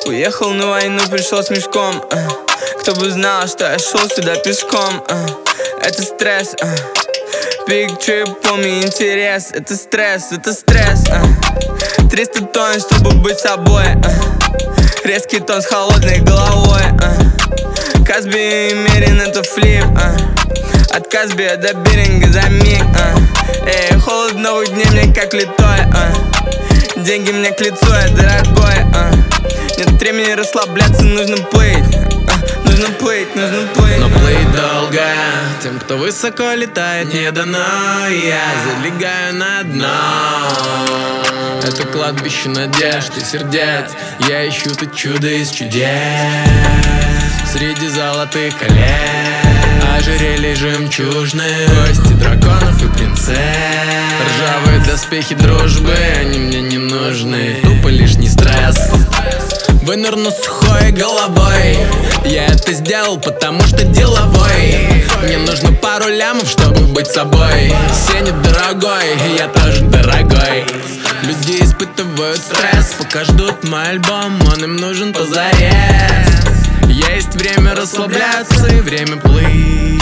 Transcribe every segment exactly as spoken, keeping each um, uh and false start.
Уехал на войну, пришел с мешком. Кто бы знал, что я шел сюда пешком. Это стресс. Big trip, помни интерес. Это стресс, это стресс. Триста тонн, чтобы быть собой. Резкий тон с холодной головой. Казби и Мерин, это флип. От Казби до Беринга за миг. Эй, холод новых дней мне как литой. Деньги мне к лицу, я дорогой. Нет времени расслабляться, нужно плыть. Нужно плыть, нужно плыть. Но плыть долго тем, кто высоко летает, не дано. Я залегаю на дно. Это кладбище надежд и сердец. Я ищу тут чудо из чудес. Среди золотых колец ожерелья жемчужные, кости драконов и принцесс. Ржавые доспехи дружбы, они мне не нужны. Тупо лишний стресс. Вынырну сухой головой. Я это сделал, потому что деловой. Мне нужно пару лямов, чтобы быть собой. Сенет дорогой, я тоже дорогой. Люди испытывают стресс, пока ждут мой альбом, он им нужен позарез. Есть время расслабляться и время плыть.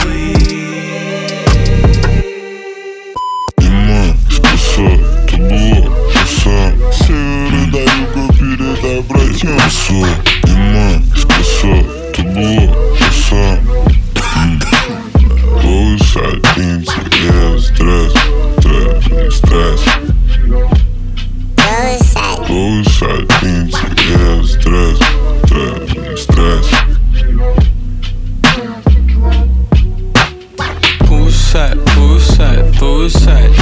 Дима, спасай, это было спасай. Севера до юга передай братьям. Спасай, Дима, спасай, это было спасай. Повышать интерес, стресс, стресс, стресс. Повышать интерес, стресс, стресс, стресс. Повышать, повышать, повышать.